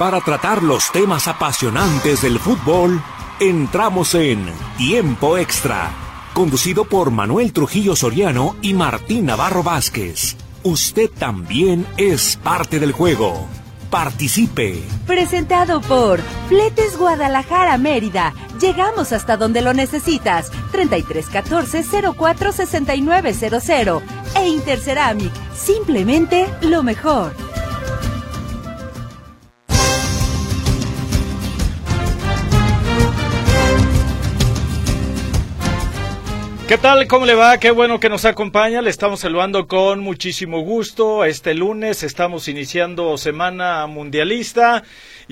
Para tratar los temas apasionantes del fútbol, entramos en Tiempo Extra, conducido por Manuel Trujillo Soriano y Martín Navarro Vázquez. Usted también es parte del juego. Participe. Presentado por Fletes Guadalajara Mérida. Llegamos hasta donde lo necesitas. 3314-046900. E Interceramic. Simplemente lo mejor. ¿Qué tal? ¿Cómo le va? Qué bueno que nos acompaña. Le estamos saludando con muchísimo gusto. Este lunes estamos iniciando semana mundialista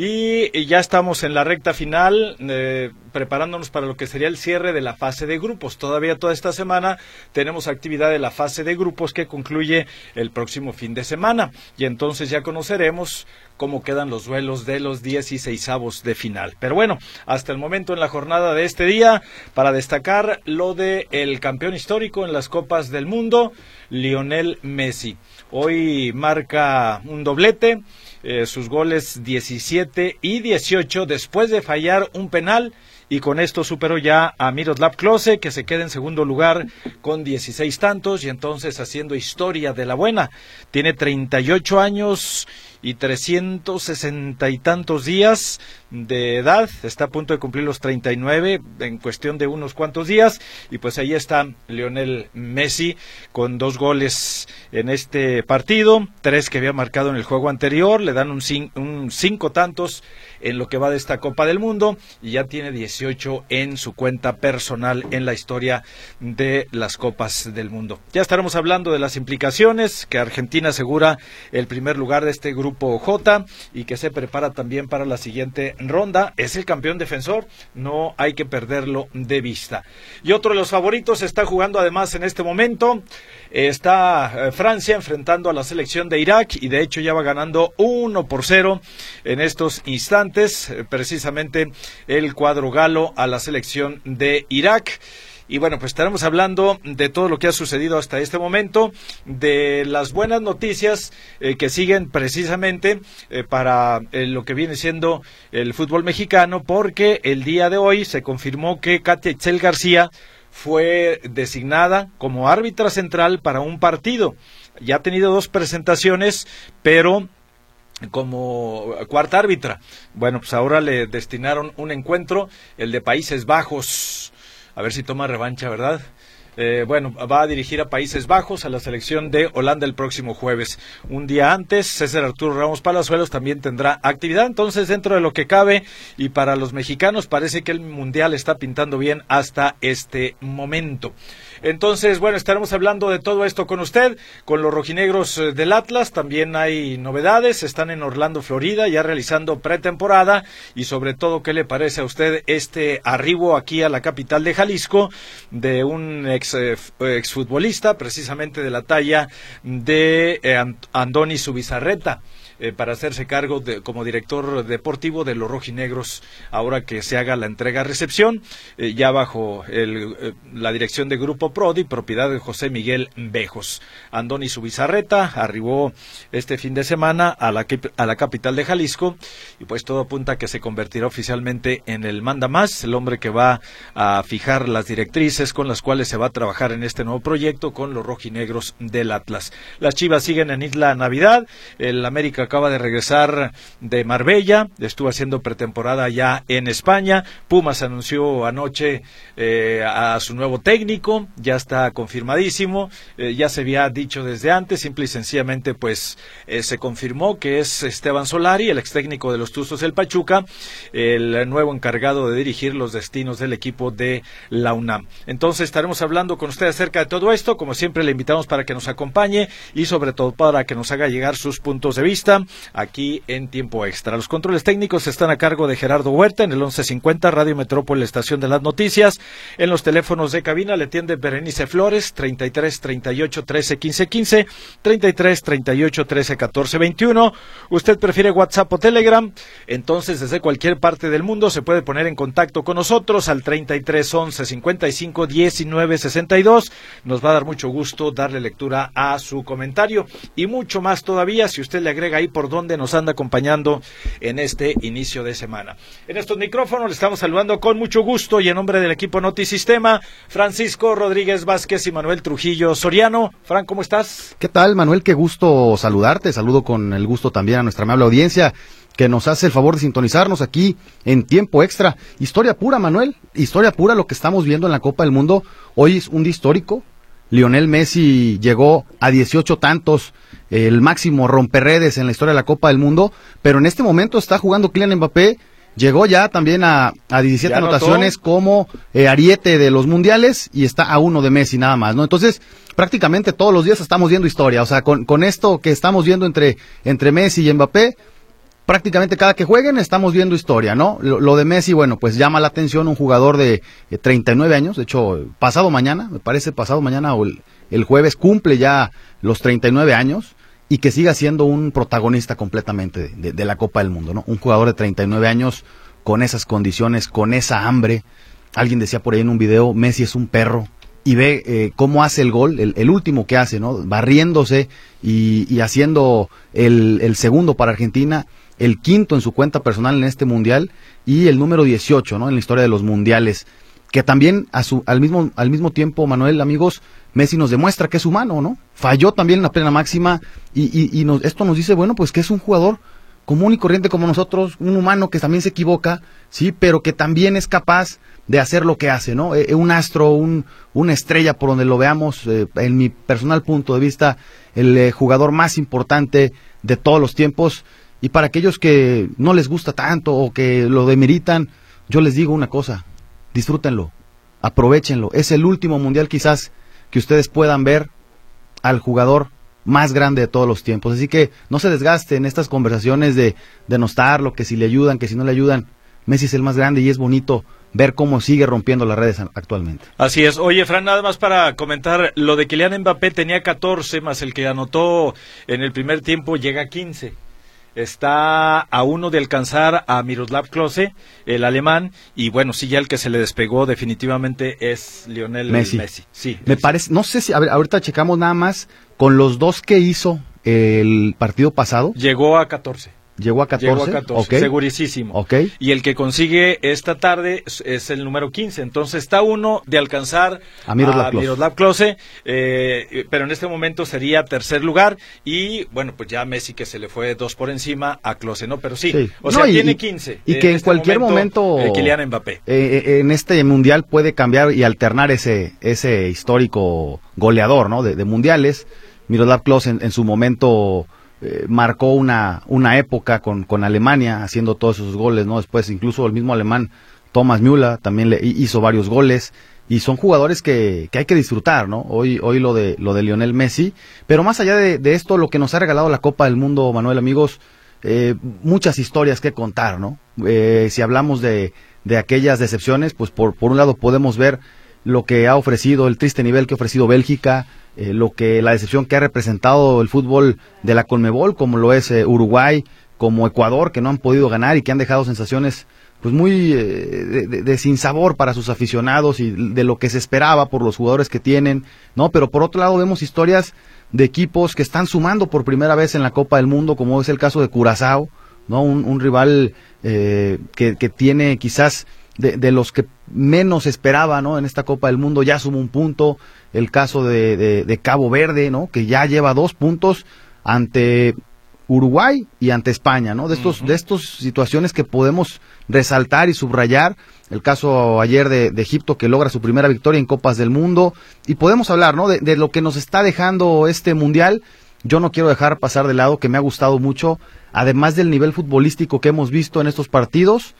y ya estamos en la recta final, preparándonos para lo que sería el cierre de la fase de grupos. Todavía toda esta semana tenemos actividad de la fase de grupos que concluye el próximo fin de semana. Y entonces ya conoceremos cómo quedan los duelos de los 16avos de final. Pero bueno, hasta el momento en la jornada de este día, para destacar lo de el campeón histórico en las Copas del Mundo, Lionel Messi. Hoy marca un doblete, sus goles 17 y 18 después de fallar un penal, y con esto superó ya a Miroslav Klose, que se queda en segundo lugar con 16 tantos, y entonces haciendo historia de la buena. Tiene 38 años y 360 y tantos días de edad, está a punto de cumplir los 39 en cuestión de unos cuantos días, y pues ahí está Lionel Messi con 2 goles en este partido, 3 que había marcado en el juego anterior, le dan un 5 tantos en lo que va de esta Copa del Mundo, y ya tiene 18 en su cuenta personal en la historia de las Copas del Mundo. Ya estaremos hablando de las implicaciones, que Argentina asegura el primer lugar de este grupo J y que se prepara también para la siguiente ronda. Es el campeón defensor, no hay que perderlo de vista. Y otro de los favoritos está jugando además en este momento, está Francia enfrentando a la selección de Irak, y de hecho ya va ganando 1-0 en estos instantes, precisamente el cuadro galo a la selección de Irak. Y bueno, pues estaremos hablando de todo lo que ha sucedido hasta este momento, de las buenas noticias que siguen precisamente para lo que viene siendo el fútbol mexicano, porque el día de hoy se confirmó que Katia Itzel García fue designada como árbitra central para un partido. Ya ha tenido 2 presentaciones, pero como cuarta árbitra. Bueno, pues ahora le destinaron un encuentro, el de Países Bajos. A ver si toma revancha, ¿verdad? Bueno, va a dirigir a Países Bajos, a la selección de Holanda el próximo jueves. Un día antes, César Arturo Ramos Palazuelos también tendrá actividad. Entonces, dentro de lo que cabe, y para los mexicanos, parece que el Mundial está pintando bien hasta este momento. Entonces, bueno, estaremos hablando de todo esto con usted, con los rojinegros del Atlas. También hay novedades, están en Orlando, Florida, ya realizando pretemporada, y sobre todo, ¿qué le parece a usted este arribo aquí a la capital de Jalisco de un exfutbolista, precisamente de la talla de Andoni Zubizarreta? Para hacerse cargo como director deportivo de los rojinegros, ahora que se haga la entrega-recepción, ya bajo la dirección de Grupo Prodi, propiedad de José Miguel Bejos. Andoni Zubizarreta arribó este fin de semana a la capital de Jalisco, y pues todo apunta a que se convertirá oficialmente en el mandamás, el hombre que va a fijar las directrices con las cuales se va a trabajar en este nuevo proyecto con los rojinegros del Atlas. Las Chivas siguen en Isla Navidad, el América acaba de regresar de Marbella, estuvo haciendo pretemporada ya en España. Pumas anunció anoche a su nuevo técnico, ya está confirmadísimo, ya se había dicho desde antes, simple y sencillamente pues se confirmó que es Esteban Solari, el ex técnico de los Tuzos del Pachuca, el nuevo encargado de dirigir los destinos del equipo de la UNAM. Entonces estaremos hablando con usted acerca de todo esto. Como siempre, le invitamos para que nos acompañe y sobre todo para que nos haga llegar sus puntos de vista aquí en Tiempo Extra. Los controles técnicos están a cargo de Gerardo Huerta en el 1150 Radio Metrópoli, estación de las noticias. En los teléfonos de cabina le atiende Berenice Flores, 33 38 13 15 15, 33 38 13 14 21. Usted prefiere WhatsApp o Telegram, entonces desde cualquier parte del mundo se puede poner en contacto con nosotros al 33 11 55 19 62. Nos va a dar mucho gusto darle lectura a su comentario y mucho más todavía si usted le agrega ahí por dónde nos anda acompañando en este inicio de semana. En estos micrófonos le estamos saludando con mucho gusto y en nombre del equipo Notisistema, Francisco Rodríguez Vázquez y Manuel Trujillo Soriano. Fran, ¿cómo estás? ¿Qué tal, Manuel? Qué gusto saludarte. Saludo con el gusto también a nuestra amable audiencia que nos hace el favor de sintonizarnos aquí en Tiempo Extra. Historia pura, Manuel, historia pura lo que estamos viendo en la Copa del Mundo. Hoy es un día histórico. Lionel Messi llegó a 18 tantos, el máximo romperredes en la historia de la Copa del Mundo, pero en este momento está jugando Kylian Mbappé. Llegó ya también a 17 anotaciones como ariete de los mundiales y está a 1 de Messi nada más, ¿no? Entonces, prácticamente todos los días estamos viendo historia. O sea, con esto que estamos viendo entre Messi y Mbappé, prácticamente cada que jueguen estamos viendo historia, ¿no? Lo de Messi, bueno, pues llama la atención, un jugador de 39 años, de hecho, pasado mañana o el jueves cumple ya los 39 años y que siga siendo un protagonista completamente de la Copa del Mundo, ¿no? Un jugador de 39 años con esas condiciones, con esa hambre. Alguien decía por ahí en un video, Messi es un perro. Y ve cómo hace el gol, el último que hace, ¿no? Barriéndose y haciendo el segundo para Argentina, el quinto en su cuenta personal en este mundial y el número 18, ¿no? En la historia de los mundiales, que también al mismo tiempo, Manuel, amigos, Messi nos demuestra que es humano, ¿no? Falló también en la plena máxima y esto nos dice, bueno, pues que es un jugador común y corriente como nosotros, un humano que también se equivoca, sí, pero que también es capaz de hacer lo que hace, ¿no? Un astro, una estrella por donde lo veamos, en mi personal punto de vista, el jugador más importante de todos los tiempos. Y para aquellos que no les gusta tanto o que lo demeritan, yo les digo una cosa, disfrútenlo, aprovéchenlo. Es el último mundial quizás que ustedes puedan ver al jugador más grande de todos los tiempos. Así que no se desgasten estas conversaciones de denostarlo, que si le ayudan, que si no le ayudan. Messi es el más grande y es bonito ver cómo sigue rompiendo las redes actualmente. Así es. Oye, Fran, nada más para comentar, lo de Kylian Mbappé tenía 14, más el que anotó en el primer tiempo llega a 15. Está a 1 de alcanzar a Miroslav Klose, el alemán, y bueno, sí, ya el que se le despegó definitivamente es Lionel Messi. Sí, me parece, no sé si, a ver, ahorita checamos nada más, con los dos que hizo el partido pasado. Llegó a 14. Llegó a 14, okay. Segurísimo. Okay. Y el que consigue esta tarde es el número 15. Entonces está 1 de alcanzar a Miroslav Klose, pero en este momento sería tercer lugar. Y bueno, pues ya Messi que se le fue 2 por encima a Klose, ¿no? Pero sí. O sea, tiene 15. Y que en cualquier momento Kylian Mbappé. En este mundial puede cambiar y alternar ese histórico goleador, ¿no? De mundiales. Miroslav Klose en su momento marcó una época con Alemania haciendo todos esos goles, ¿no? Después incluso el mismo alemán Thomas Müller también le hizo varios goles y son jugadores que hay que disfrutar, ¿no? Hoy lo de Lionel Messi, pero más allá de esto, lo que nos ha regalado la Copa del Mundo, Manuel, amigos, muchas historias que contar, ¿no? Si hablamos de aquellas decepciones, pues por un lado podemos ver lo que ha ofrecido, el triste nivel que ha ofrecido Bélgica, la decepción que ha representado el fútbol de la Conmebol, como lo es Uruguay, como Ecuador, que no han podido ganar y que han dejado sensaciones pues muy de sinsabor para sus aficionados y de lo que se esperaba por los jugadores que tienen, ¿no? Pero por otro lado vemos historias de equipos que están sumando por primera vez en la Copa del Mundo, como es el caso de Curazao, ¿no? Un rival que tiene quizás de los que menos esperaba, ¿no? En esta Copa del Mundo ya sumó un punto. El caso de Cabo Verde, ¿no? Que ya lleva 2 puntos ante Uruguay y ante España, ¿no? De estos situaciones que podemos resaltar y subrayar. El caso ayer de Egipto, que logra su primera victoria en Copas del Mundo, y podemos hablar, ¿no? De lo que nos está dejando este mundial. Yo no quiero dejar pasar de lado que me ha gustado mucho, además del nivel futbolístico que hemos visto en estos partidos,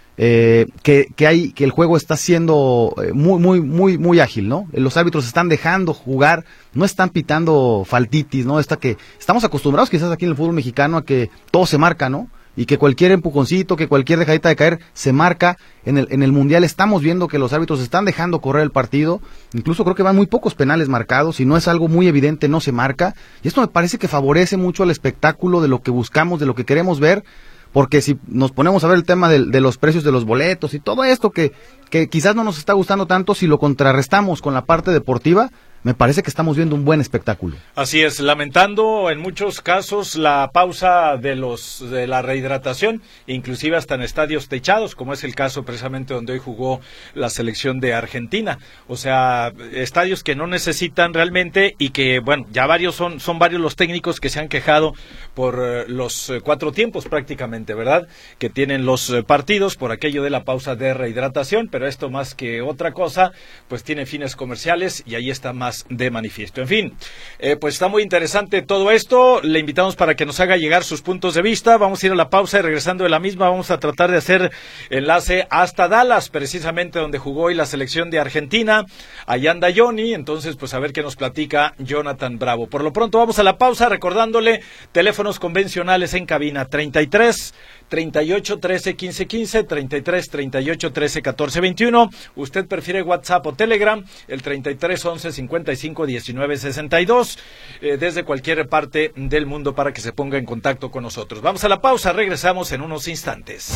que el juego está siendo muy ágil, ¿no? Los árbitros están dejando jugar, no están pitando faltitis, ¿no? Que estamos acostumbrados quizás aquí en el fútbol mexicano a que todo se marca, ¿no? Y que cualquier empujoncito, que cualquier dejadita de caer se marca. En el mundial estamos viendo que los árbitros están dejando correr el partido, incluso creo que van muy pocos penales marcados, y no es algo muy evidente, no se marca, y esto me parece que favorece mucho al espectáculo de lo que buscamos, de lo que queremos ver. Porque si nos ponemos a ver el tema de los precios de los boletos y todo esto que quizás no nos está gustando tanto, si lo contrarrestamos con la parte deportiva, me parece que estamos viendo un buen espectáculo. Así es, lamentando en muchos casos la pausa de la rehidratación, inclusive hasta en estadios techados, como es el caso precisamente donde hoy jugó la selección de Argentina. O sea, estadios que no necesitan realmente y que, bueno, ya son varios los técnicos que se han quejado por los 4 tiempos prácticamente, ¿verdad? Que tienen los partidos por aquello de la pausa de rehidratación, pero esto más que otra cosa, pues tiene fines comerciales y ahí está más de manifiesto. En fin, pues está muy interesante todo esto. Le invitamos para que nos haga llegar sus puntos de vista. Vamos a ir a la pausa y regresando de la misma vamos a tratar de hacer enlace hasta Dallas, precisamente donde jugó hoy la selección de Argentina. Allá anda Johnny, entonces pues a ver qué nos platica Jonathan Bravo. Por lo pronto vamos a la pausa recordándole teléfonos convencionales en cabina 33 38 13 15 15, 33 38 13 14 21. Usted prefiere WhatsApp o Telegram, el 33 11 55 19 62, desde cualquier parte del mundo para que se ponga en contacto con nosotros. Vamos a la pausa, regresamos en unos instantes.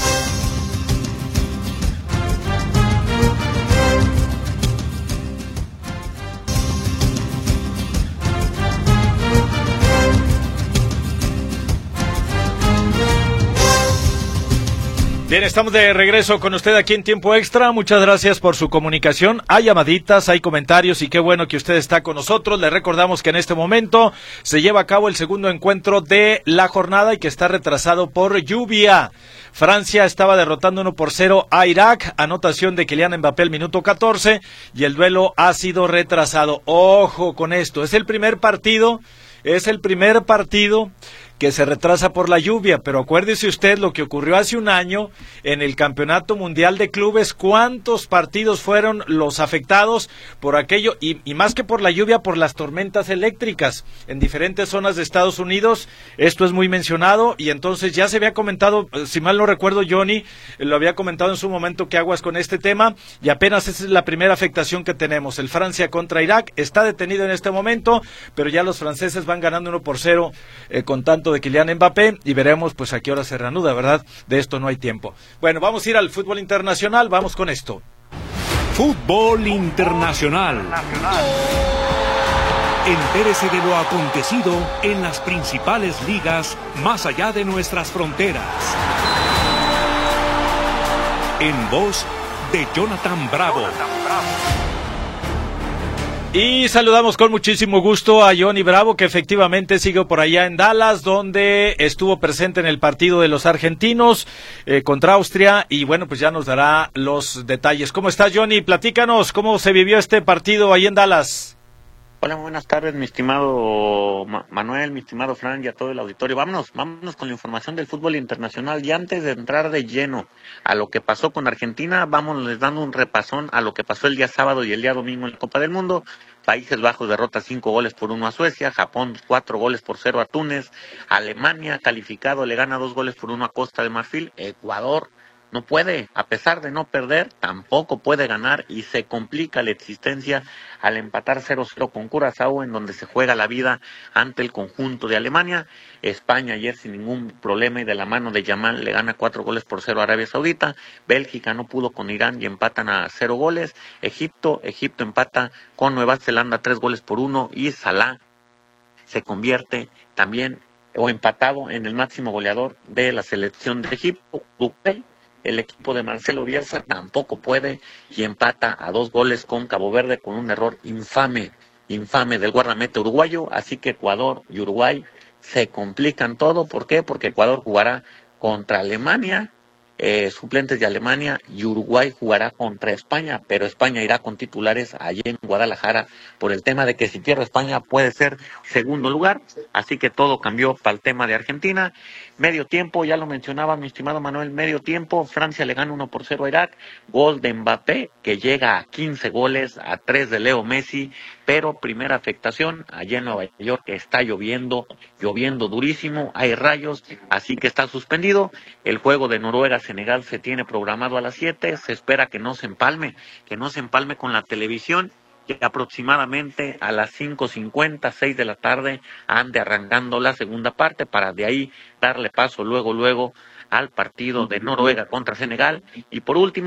Bien, estamos de regreso con usted aquí en Tiempo Extra. Muchas gracias por su comunicación. Hay llamaditas, hay comentarios y qué bueno que usted está con nosotros. Le recordamos que en este momento se lleva a cabo el segundo encuentro de la jornada y que está retrasado por lluvia. Francia estaba derrotando 1-0 a Irak, anotación de Kylian Mbappé al minuto 14 y el duelo ha sido retrasado. Ojo con esto, es el primer partido que se retrasa por la lluvia, pero acuérdese usted lo que ocurrió hace un año en el Campeonato Mundial de Clubes, cuántos partidos fueron los afectados por aquello, y más que por la lluvia, por las tormentas eléctricas en diferentes zonas de Estados Unidos. Esto es muy mencionado y entonces ya se había comentado, si mal no recuerdo, Johnny lo había comentado en su momento, que aguas con este tema, y apenas esa es la primera afectación que tenemos. El Francia contra Irak está detenido en este momento, pero ya los franceses van ganando 1-0 con tanto de Kylian Mbappé y veremos pues a qué hora se reanuda, ¿verdad? De esto no hay tiempo. Bueno, vamos a ir al fútbol internacional, vamos con esto. Fútbol internacional. Entérese de lo acontecido en las principales ligas más allá de nuestras fronteras. En voz de Jonathan Bravo. Y saludamos con muchísimo gusto a Johnny Bravo, que efectivamente sigue por allá en Dallas, donde estuvo presente en el partido de los argentinos contra Austria, y bueno, pues ya nos dará los detalles. ¿Cómo estás, Johnny? Platícanos, ¿cómo se vivió este partido ahí en Dallas? Hola, muy buenas tardes, mi estimado Manuel, mi estimado Fran y a todo el auditorio. Vámonos con la información del fútbol internacional. Y antes de entrar de lleno a lo que pasó con Argentina, les dando un repasón a lo que pasó el día sábado y el día domingo en la Copa del Mundo. Países Bajos derrota 5-1 a Suecia, Japón 4-0 a Túnez, Alemania calificado le gana 2-1 a Costa de Marfil, Ecuador no puede, a pesar de no perder, tampoco puede ganar y se complica la existencia al empatar 0-0 con Curazao, en donde se juega la vida ante el conjunto de Alemania. España ayer sin ningún problema y de la mano de Yamal le gana 4-0 a Arabia Saudita. Bélgica no pudo con Irán y empatan a 0 goles. Egipto empata con Nueva Zelanda 3-1 y Salah se convierte también o empatado en el máximo goleador de la selección de Egipto. El equipo de Marcelo Bielsa tampoco puede y empata a 2 goles con Cabo Verde con un error infame del guardameta uruguayo. Así que Ecuador y Uruguay se complican todo. ¿Por qué? Porque Ecuador jugará contra Alemania, suplentes de Alemania, y Uruguay jugará contra España, pero España irá con titulares allí en Guadalajara por el tema de que si pierde España puede ser segundo lugar. Así que todo cambió para el tema de Argentina. Medio tiempo, ya lo mencionaba mi estimado Manuel, medio tiempo, Francia le gana 1-0 a Irak, gol de Mbappé, que llega a 15 goles, a 3 de Leo Messi, pero primera afectación, allá en Nueva York está lloviendo durísimo, hay rayos, así que está suspendido. El juego de Noruega-Senegal se tiene programado a las 7, se espera que no se empalme con la televisión, que aproximadamente a las 5:50, 6 de la tarde, ande arrancando la segunda parte para de ahí darle paso luego al partido de Noruega contra Senegal. Y por último,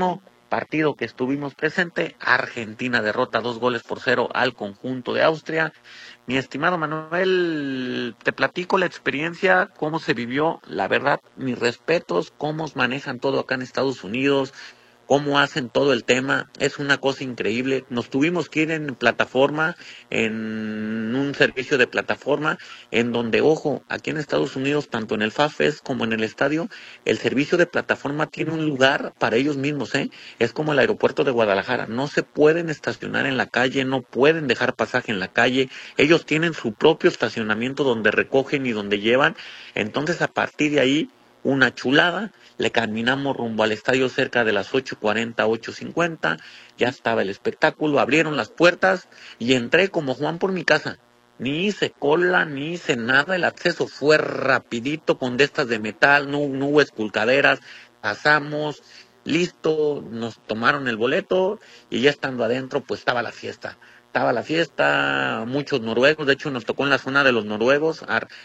partido que estuvimos presente, Argentina derrota 2-0 al conjunto de Austria. Mi estimado Manuel, te platico la experiencia, cómo se vivió, la verdad, mis respetos, cómo manejan todo acá en Estados Unidos, cómo hacen todo el tema, es una cosa increíble. Nos tuvimos que ir en plataforma, en un servicio de plataforma, en donde, ojo, aquí en Estados Unidos, tanto en el Fast Fest como en el estadio, el servicio de plataforma tiene un lugar para ellos mismos, ¿eh? Es como el aeropuerto de Guadalajara, no se pueden estacionar en la calle, no pueden dejar pasaje en la calle, ellos tienen su propio estacionamiento donde recogen y donde llevan, entonces a partir de ahí, una chulada, le caminamos rumbo al estadio cerca de las 8:40, 8:50, ya estaba el espectáculo, abrieron las puertas y entré como Juan por mi casa. Ni hice cola, ni hice nada, el acceso fue rapidito con de estas de metal, no hubo esculcaderas, pasamos, listo, nos tomaron el boleto y ya estando adentro pues estaba la fiesta. Estaba la fiesta, muchos noruegos, de hecho nos tocó en la zona de los noruegos,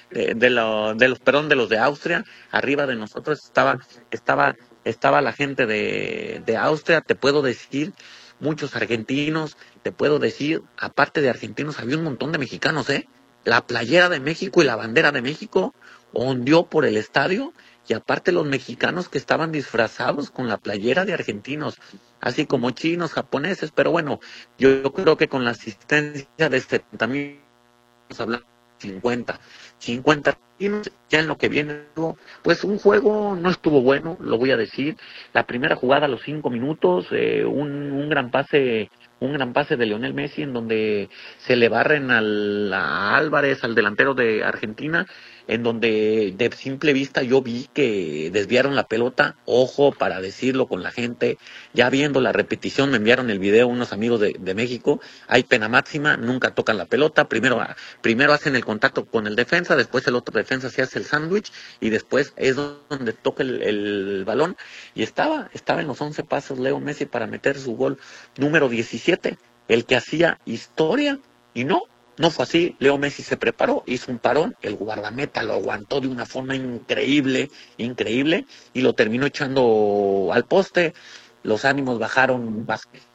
de los de Austria, arriba de nosotros estaba la gente de Austria, te puedo decir, muchos argentinos, te puedo decir, aparte de argentinos había un montón de mexicanos, la playera de México y la bandera de México ondeó por el estadio, y aparte los mexicanos que estaban disfrazados con la playera de argentinos, así como chinos, japoneses, pero bueno, yo creo que con la asistencia de 70,000, hablando de 50 argentinos, ya en lo que viene, pues un juego no estuvo bueno, lo voy a decir. La primera jugada a los 5 minutos, un gran pase de Lionel Messi en donde se le barren a Álvarez, al delantero de Argentina, en donde de simple vista yo vi que desviaron la pelota, ojo para decirlo con la gente, ya viendo la repetición me enviaron el video unos amigos de México, hay pena máxima, nunca tocan la pelota, primero hacen el contacto con el defensa, después el otro defensa se hace el sándwich y después es donde toca el balón y estaba en los 11 pasos Leo Messi para meter su gol número 17, el que hacía historia, y no fue así. Leo Messi se preparó, hizo un parón, el guardameta lo aguantó de una forma increíble, y lo terminó echando al poste. Los ánimos bajaron,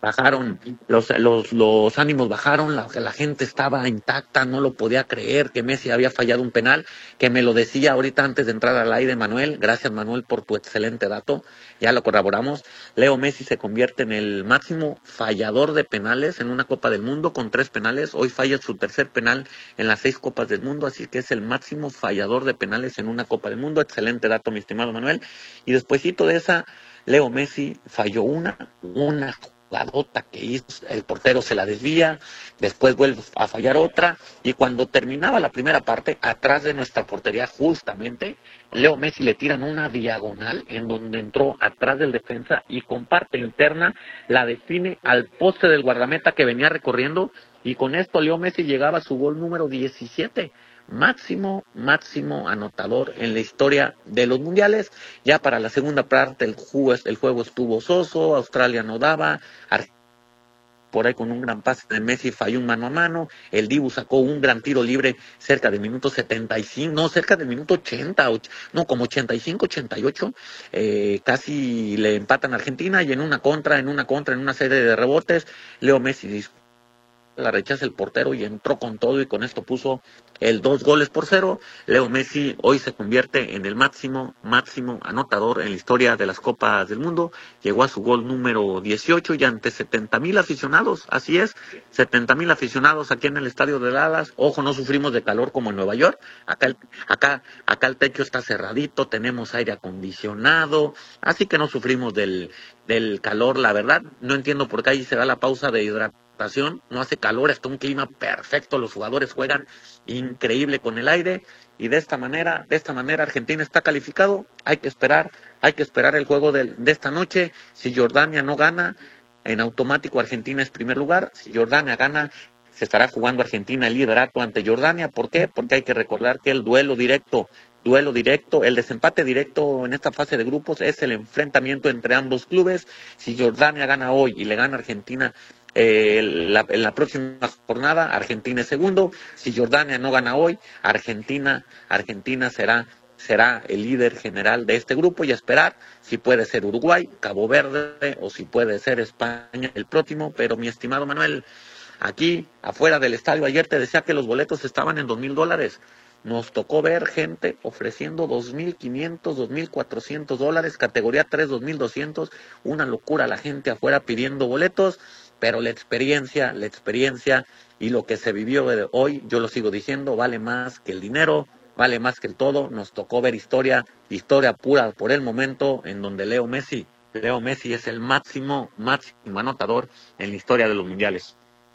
los ánimos bajaron, la gente estaba intacta, no lo podía creer que Messi había fallado un penal, que me lo decía ahorita antes de entrar al aire Manuel, gracias Manuel por tu excelente dato, ya lo corroboramos. Leo Messi se convierte en el máximo fallador de penales en una Copa del Mundo con 3 penales, hoy falla su tercer penal en las 6 Copas del Mundo, así que es el máximo fallador de penales en una Copa del Mundo, excelente dato mi estimado Manuel, y despuesito de esa Leo Messi falló una jugadota que hizo, el portero se la desvía, después vuelve a fallar otra, y cuando terminaba la primera parte, atrás de nuestra portería justamente, Leo Messi le tiran una diagonal en donde entró atrás del defensa y con parte interna la define al poste del guardameta que venía recorriendo, y con esto Leo Messi llegaba a su gol número 17. Máximo anotador en la historia de los mundiales. Ya para la segunda parte el juego estuvo soso, Australia no daba, por ahí con un gran pase de Messi falló un mano a mano, el Dibu sacó un gran tiro libre cerca del minuto 75, cerca del minuto 80, como 85, 88, casi le empatan a Argentina, y en una contra, en una serie de rebotes, Leo Messi la rechaza el portero y entró con todo, y con esto puso el 2-0. Leo Messi hoy se convierte en el máximo anotador en la historia de las Copas del Mundo, llegó a su gol número 18 y ante 70,000 aficionados, así es, 70,000 aficionados aquí en el estadio de Dallas. Ojo, no sufrimos de calor como en Nueva York, acá el techo está cerradito, tenemos aire acondicionado, así que no sufrimos del calor. La verdad no entiendo por qué ahí se da la pausa de hidratación, no hace calor, está un clima perfecto, los jugadores juegan increíble con el aire, y de esta manera Argentina está calificado. Hay que esperar el juego de esta noche. Si Jordania no gana, en automático Argentina es primer lugar. Si Jordania gana, se estará jugando Argentina el liderato ante Jordania. ¿Por qué? Porque hay que recordar que el duelo directo, el desempate directo en esta fase de grupos es el enfrentamiento entre ambos clubes. Si Jordania gana hoy y le gana a Argentina en la próxima jornada, Argentina es segundo. Si Jordania no gana hoy, Argentina será el líder general de este grupo y esperar si puede ser Uruguay, Cabo Verde o si puede ser España el próximo. Pero mi estimado Manuel, aquí afuera del estadio ayer te decía que los boletos estaban en $2,000. Nos tocó ver gente ofreciendo $2,500, $2,400, categoría 3, $2,200, una locura la gente afuera pidiendo boletos, pero la experiencia y lo que se vivió de hoy, yo lo sigo diciendo, vale más que el dinero, vale más que el todo. Nos tocó ver historia pura por el momento, en donde Leo Messi es el máximo anotador en la historia de los mundiales.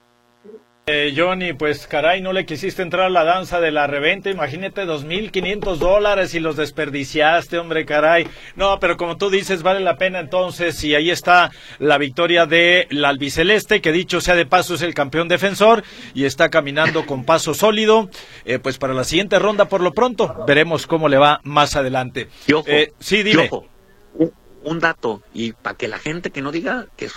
Johnny, pues caray, no le quisiste entrar a la danza de la reventa, imagínate $2,500 y los desperdiciaste, hombre, caray. No, pero como tú dices, vale la pena entonces, y ahí está la victoria de la albiceleste, que dicho sea de paso es el campeón defensor y está caminando con paso sólido, pues para la siguiente ronda por lo pronto, veremos cómo le va más adelante. Y ojo, sí, dime. Un dato, y para que la gente que no diga que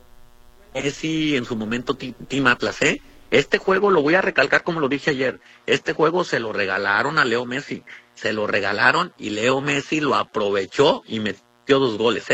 Messi en su momento Team Atlas, este juego lo voy a recalcar como lo dije ayer, este juego se lo regalaron a Leo Messi, se lo regalaron y Leo Messi lo aprovechó y metió 2 goles,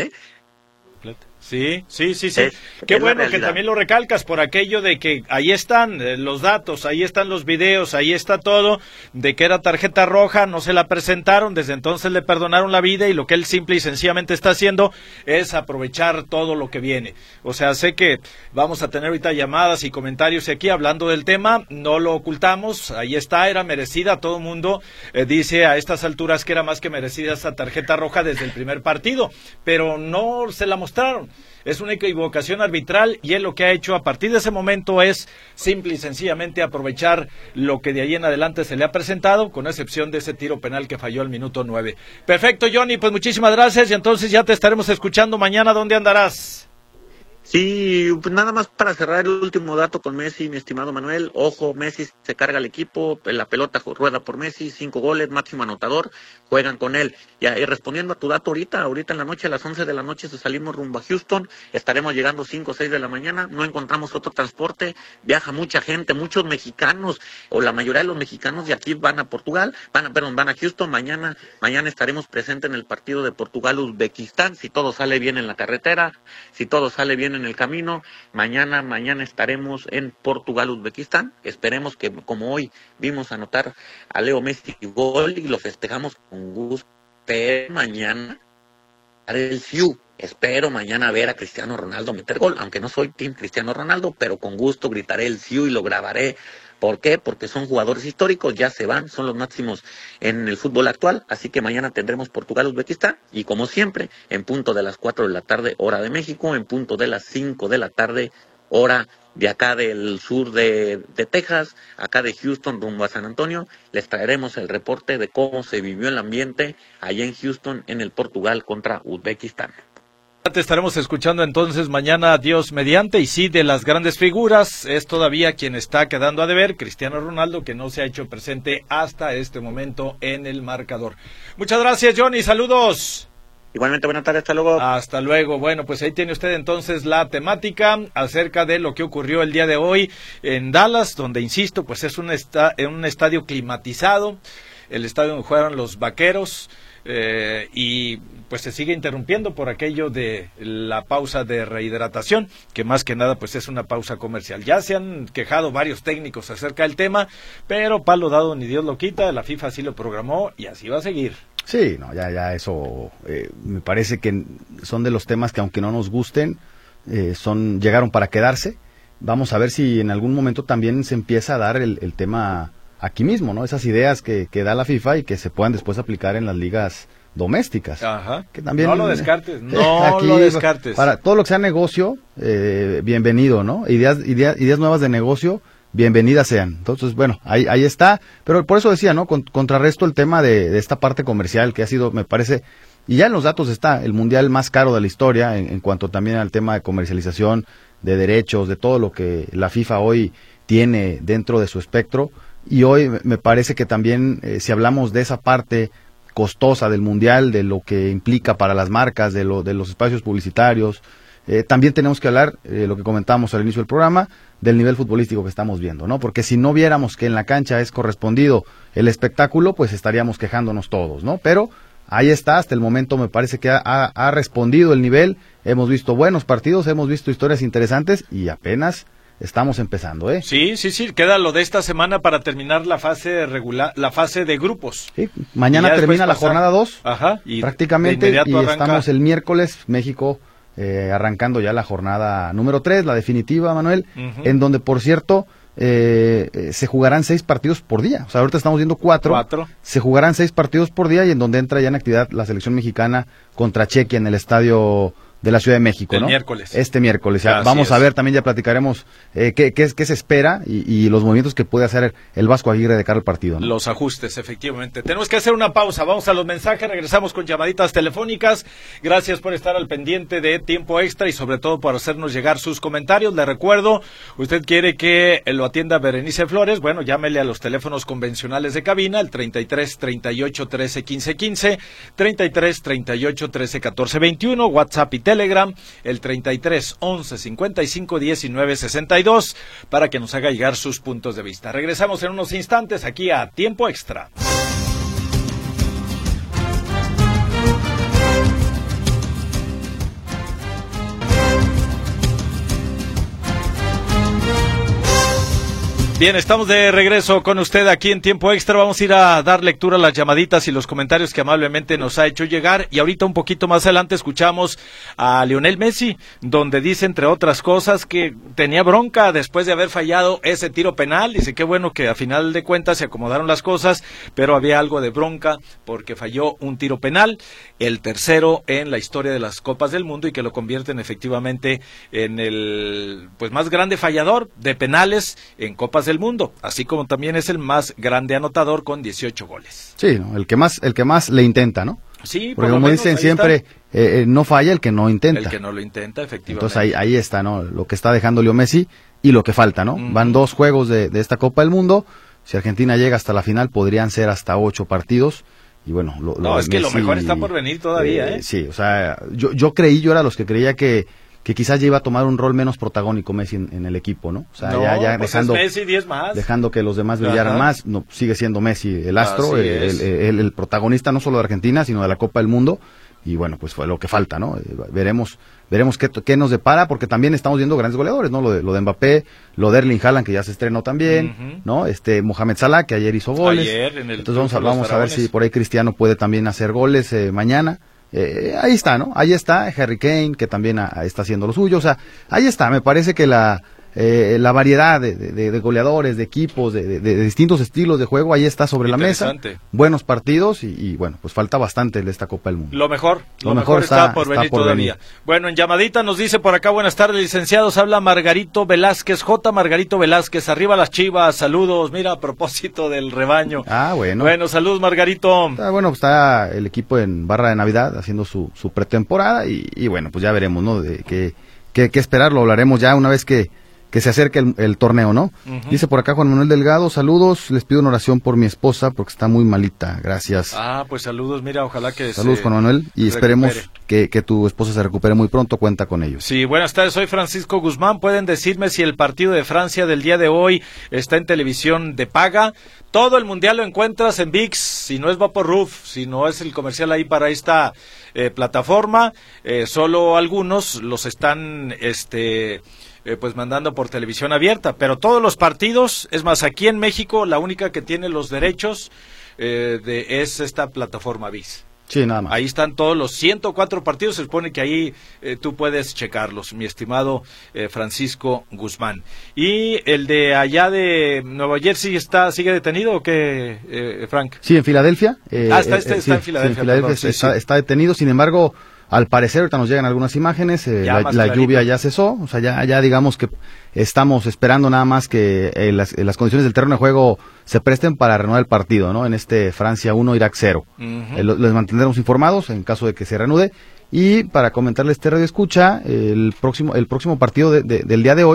Sí. Qué bueno que también lo recalcas por aquello de que ahí están los datos, ahí están los videos, ahí está todo, de que era tarjeta roja, no se la presentaron, desde entonces le perdonaron la vida y lo que él simple y sencillamente está haciendo es aprovechar todo lo que viene. O sea, sé que vamos a tener ahorita llamadas y comentarios aquí hablando del tema, no lo ocultamos, ahí está, era merecida, todo el mundo dice a estas alturas que era más que merecida esa tarjeta roja desde el primer partido, pero no se la mostraron. Es una equivocación arbitral y él lo que ha hecho a partir de ese momento es simple y sencillamente aprovechar lo que de ahí en adelante se le ha presentado, con excepción de ese tiro penal que falló al minuto 9. Perfecto, Johnny, pues muchísimas gracias y entonces ya te estaremos escuchando mañana. ¿Dónde andarás? Sí, pues nada más para cerrar el último dato con Messi, mi estimado Manuel. Ojo, Messi se carga el equipo, la pelota rueda por Messi, 5 goles, máximo anotador, juegan con él. Y respondiendo a tu dato ahorita en la noche, a las 11 de la noche salimos rumbo a Houston, estaremos llegando 5 o 6 de la mañana, no encontramos otro transporte, viaja mucha gente, muchos mexicanos, o la mayoría de los mexicanos de aquí van a Portugal, van a Houston. Mañana estaremos presentes en el partido de Portugal-Uzbekistán, si todo sale bien en la carretera, si todo sale bien en el camino. Mañana estaremos en Portugal-Uzbekistán. Esperemos que, como hoy vimos anotar a Leo Messi gol y lo festejamos con gusto. Pero mañana espero mañana ver a Cristiano Ronaldo meter gol, aunque no soy team Cristiano Ronaldo, pero con gusto gritaré el Siu y lo grabaré. ¿Por qué? Porque son jugadores históricos, ya se van, son los máximos en el fútbol actual, así que mañana tendremos Portugal-Uzbekistán y como siempre, en punto de las 4 de la tarde, hora de México, en punto de las 5 de la tarde, hora de acá del sur de Texas, acá de Houston rumbo a San Antonio, les traeremos el reporte de cómo se vivió el ambiente allá en Houston en el Portugal contra Uzbekistán. Te estaremos escuchando entonces mañana, Dios mediante, y sí, de las grandes figuras, es todavía quien está quedando a deber, Cristiano Ronaldo, que no se ha hecho presente hasta este momento en el marcador. Muchas gracias, Johnny, saludos. Igualmente, buenas tardes, hasta luego. Hasta luego. Bueno, pues ahí tiene usted entonces la temática acerca de lo que ocurrió el día de hoy en Dallas, donde, insisto, pues es un estadio climatizado, el estadio donde juegan los Vaqueros, y pues se sigue interrumpiendo por aquello de la pausa de rehidratación, que más que nada pues es una pausa comercial. Ya se han quejado varios técnicos acerca del tema, pero palo dado ni Dios lo quita, la FIFA así lo programó y así va a seguir. Sí, no, ya eso me parece que son de los temas que aunque no nos gusten, llegaron para quedarse. Vamos a ver si en algún momento también se empieza a dar el tema aquí mismo, ¿no? Esas ideas que da la FIFA y que se puedan después aplicar en las ligas domésticas. Ajá. Que también, no lo descartes, lo descartes. Para todo lo que sea negocio, bienvenido, ¿no? Ideas nuevas de negocio, bienvenidas sean. Entonces, bueno, ahí está. Pero por eso decía, ¿no? Contrarresto el tema de esta parte comercial que ha sido, me parece, y ya en los datos está, el mundial más caro de la historia en cuanto también al tema de comercialización, de derechos, de todo lo que la FIFA hoy tiene dentro de su espectro. Y hoy me parece que también, si hablamos de esa parte costosa del mundial, de lo que implica para las marcas, de los espacios publicitarios, también tenemos que hablar, lo que comentábamos al inicio del programa, del nivel futbolístico que estamos viendo, ¿no? Porque si no viéramos que en la cancha es correspondido el espectáculo, pues estaríamos quejándonos todos, ¿no? Pero ahí está, hasta el momento me parece que ha respondido el nivel, hemos visto buenos partidos, hemos visto historias interesantes y apenas estamos empezando, ¿eh? Sí, queda lo de esta semana para terminar la fase regular, la fase de grupos. Sí, mañana termina la jornada 2, y prácticamente, y arranca... estamos el miércoles, México arrancando ya la jornada número 3, la definitiva, Manuel, en donde, por cierto, se jugarán 6 partidos por día. O sea, ahorita estamos viendo 4. Se jugarán 6 partidos por día y en donde entra ya en actividad la selección mexicana contra Chequia en el estadio de la Ciudad de México, ¿no? Este miércoles. Ya, vamos a ver, también ya platicaremos qué se espera y los movimientos que puede hacer el Vasco Aguirre de cara al partido, ¿no? Los ajustes, efectivamente. Tenemos que hacer una pausa, vamos a los mensajes, regresamos con llamaditas telefónicas. Gracias por estar al pendiente de Tiempo Extra y sobre todo por hacernos llegar sus comentarios. Le recuerdo, usted quiere que lo atienda Berenice Flores, bueno, llámele a los teléfonos convencionales de cabina, el 33 38 13 15 15, 33 38 13 14 21, WhatsApp y Telegram, el 33 11 55 19 62, para que nos haga llegar sus puntos de vista. Regresamos en unos instantes aquí a Tiempo Extra. Bien, estamos de regreso con usted aquí en Tiempo Extra. Vamos a ir a dar lectura a las llamaditas y los comentarios que amablemente nos ha hecho llegar. Y ahorita un poquito más adelante escuchamos a Lionel Messi, donde dice, entre otras cosas, que tenía bronca después de haber fallado ese tiro penal. Dice que bueno que a final de cuentas se acomodaron las cosas, pero había algo de bronca porque falló un tiro penal, el tercero en la historia de las Copas del Mundo, y que lo convierten efectivamente en el más grande fallador de penales en Copas del Mundo, así como también es el más grande anotador con 18 goles. Sí, ¿no? el que más le intenta, ¿no? Sí, porque como dicen siempre, no falla el que no intenta. El que no lo intenta, efectivamente. Entonces ahí está, ¿no? Lo que está dejando Leo Messi y lo que falta, ¿no? Van 2 juegos de esta Copa del Mundo. Si Argentina llega hasta la final, podrían ser hasta 8 partidos. Y bueno, es que Messi, lo mejor está por venir todavía, ¿eh? Sí, o sea, yo era de los que creía que quizás ya iba a tomar un rol menos protagónico Messi en el equipo, ¿no? O sea, ya dejando, es Messi 10 más. Dejando que los demás brillaran más, no, sigue siendo Messi el astro, el protagonista no solo de Argentina, sino de la Copa del Mundo, y bueno, pues fue lo que falta, ¿no? Veremos qué nos depara, porque también estamos viendo grandes goleadores, ¿no? Lo de Mbappé, lo de Erling Haaland, que ya se estrenó también, ¿no? Mohamed Salah, que ayer hizo goles. Entonces vamos a ver si por ahí Cristiano puede también hacer goles mañana. Ahí está, ¿no? Ahí está Harry Kane, que también está haciendo lo suyo. O sea, ahí está. Me parece que la variedad de goleadores, de equipos, de distintos estilos de juego, ahí está sobre la mesa. Buenos partidos y bueno, pues falta bastante de esta Copa del Mundo. Lo mejor está por venir todavía. Bueno, en llamadita nos dice por acá, buenas tardes, licenciados, habla Margarito Velázquez, Margarito Velázquez, arriba las Chivas, saludos, mira, a propósito del rebaño. Bueno, saludos, Margarito. Bueno, pues está el equipo en barra de Navidad haciendo su pretemporada y bueno, pues ya veremos, ¿no? De qué esperar, lo hablaremos ya una vez que se acerque el torneo, ¿no? Dice por acá Juan Manuel Delgado, saludos, les pido una oración por mi esposa porque está muy malita, gracias. Pues saludos, mira, ojalá que saludos Juan Manuel, y esperemos que tu esposa se recupere muy pronto, cuenta con ellos. Sí, buenas tardes, soy Francisco Guzmán, ¿pueden decirme si el partido de Francia del día de hoy está en televisión de paga? Todo el mundial lo encuentras en ViX, si no es Vaporruf, si no es el comercial ahí para esta plataforma, solo algunos los están mandando por televisión abierta, pero todos los partidos, es más, aquí en México la única que tiene los derechos es esta plataforma ViX. Sí, nada más. Ahí están todos los 104 partidos, se supone que ahí tú puedes checarlos, mi estimado Francisco Guzmán. ¿Y el de allá de Nueva Jersey sigue detenido o qué, Frank? Sí, en Filadelfia. Está en Filadelfia. Sí, está detenido, sin embargo, al parecer ahorita nos llegan algunas imágenes, la lluvia ya cesó, o sea, ya digamos que estamos esperando nada más que las condiciones del terreno de juego se presten para renovar el partido, ¿no? En Francia 1, Irak 0. Les mantendremos informados en caso de que se reanude. Y para comentarles Radio Escucha, el próximo partido del día de hoy,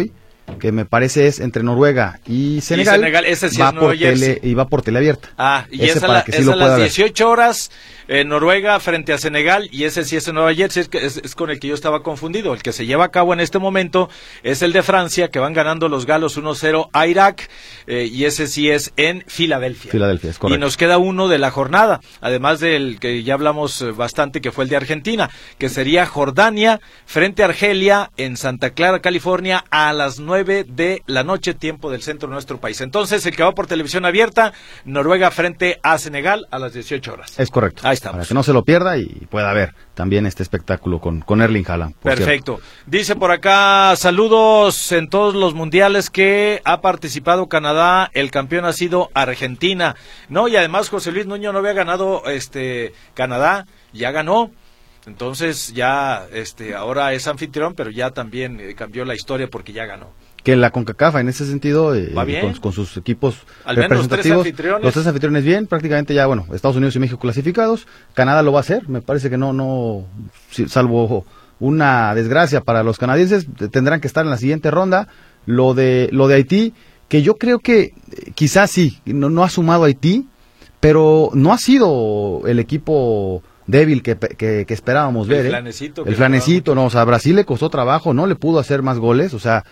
que me parece es entre Noruega y Senegal. Y Senegal, ese sí va es Nueva por Jersey. y va por tele abierta. Y esa a las 18 horas, Noruega frente a Senegal, y ese sí es en Nueva Jersey, es con el que yo estaba confundido. El que se lleva a cabo en este momento es el de Francia, que van ganando los galos 1-0 a Irak, y ese sí es en Filadelfia. Filadelfia, es correcto. Y nos queda uno de la jornada, además del que ya hablamos bastante, que fue el de Argentina, que sería Jordania frente a Argelia en Santa Clara, California, a las 9 de la noche, tiempo del centro de nuestro país. Entonces, el que va por televisión abierta, Noruega frente a Senegal a las 18 horas. Es correcto. Ahí estamos. Para que no se lo pierda y pueda ver también este espectáculo con Erling Haaland. Perfecto. Dice por acá, saludos en todos los mundiales que ha participado Canadá, el campeón ha sido Argentina. No, y además José Luis Nuño no había ganado Canadá, ya ganó. Entonces ya ahora es anfitrión, pero ya también cambió la historia porque ya ganó. Que la CONCACAF en ese sentido, ¿va bien? Con sus equipos al menos representativos, los tres anfitriones bien, prácticamente ya, bueno, Estados Unidos y México clasificados, Canadá lo va a hacer, me parece que no, salvo una desgracia para los canadienses, tendrán que estar en la siguiente ronda. Lo de Haití, que yo creo que quizás sí, no ha sumado Haití, pero no ha sido el equipo débil que esperábamos ver. El flanecito, no, o sea, Brasil le costó trabajo, no le pudo hacer más goles, o sea,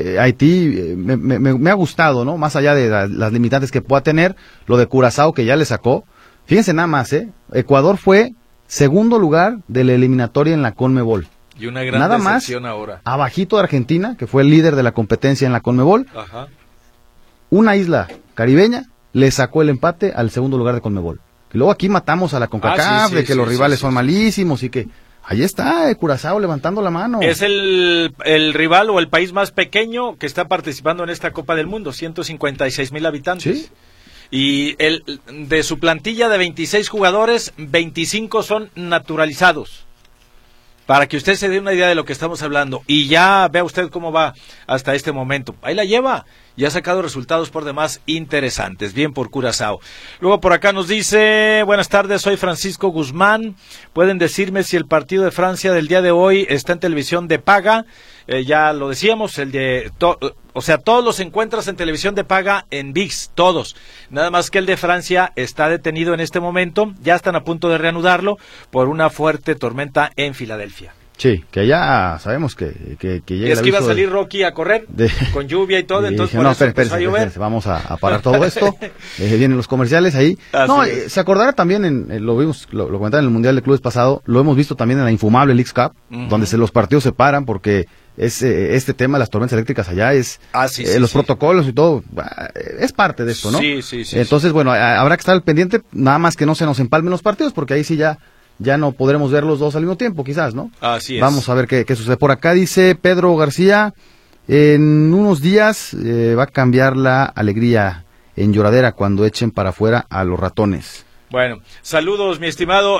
Haití me ha gustado, ¿no? Más allá de las limitantes que pueda tener, lo de Curazao que ya le sacó. Fíjense nada más, Ecuador fue segundo lugar de la eliminatoria en la CONMEBOL. Y una gran nada decepción más, ahora. Abajito de Argentina, que fue el líder de la competencia en la CONMEBOL. Ajá. Una isla caribeña le sacó el empate al segundo lugar de CONMEBOL. Y luego aquí matamos a la CONCACAF, de que los rivales son malísimos y que ahí está Curazao levantando la mano. Es el rival o el país más pequeño que está participando en esta Copa del Mundo, 156,000 habitantes. Sí. Y de su plantilla de 26 jugadores, 25 son naturalizados. Para que usted se dé una idea de lo que estamos hablando. Y ya vea usted cómo va hasta este momento. Ahí la lleva. Y ha sacado resultados por demás interesantes. Bien por Curazao. Luego por acá nos dice, buenas tardes, soy Francisco Guzmán. ¿Pueden decirme si el partido de Francia del día de hoy está en televisión de paga? Ya lo decíamos, todos los encuentras en televisión de paga en ViX, todos. Nada más que el de Francia está detenido en este momento. Ya están a punto de reanudarlo por una fuerte tormenta en Filadelfia. Sí, que ya sabemos que llega. Es que iba a salir Rocky a correr con lluvia y todo, entonces por eso empezó a llover. Vamos a parar todo esto. Vienen los comerciales ahí. Se acordará también, lo vimos, lo comentaron en el Mundial de Clubes pasado, lo hemos visto también en la infumable Leagues Cup, donde los partidos se paran porque este tema de las tormentas eléctricas allá es los protocolos y todo, es parte de esto, ¿no? Sí. Entonces, bueno, habrá que estar al pendiente, nada más que no se nos empalmen los partidos, porque ahí sí ya no podremos ver los dos al mismo tiempo, quizás, ¿no? Así es. Vamos a ver qué sucede. Por acá dice Pedro García, en unos días va a cambiar la alegría en Lloradera cuando echen para afuera a los ratones. Bueno, saludos, mi estimado.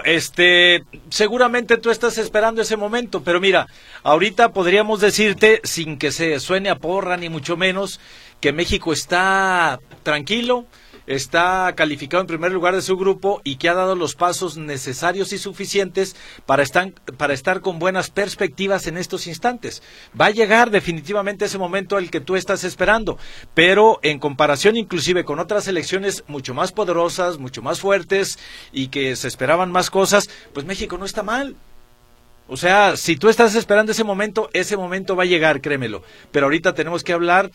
Seguramente tú estás esperando ese momento, pero mira, ahorita podríamos decirte, sin que se suene a porra ni mucho menos, que México está tranquilo, está calificado en primer lugar de su grupo y que ha dado los pasos necesarios y suficientes para estar con buenas perspectivas en estos instantes. Va a llegar definitivamente ese momento el que tú estás esperando, pero en comparación inclusive con otras selecciones mucho más poderosas, mucho más fuertes y que se esperaban más cosas, pues México no está mal. O sea, si tú estás esperando ese momento va a llegar, créemelo. Pero ahorita tenemos que hablar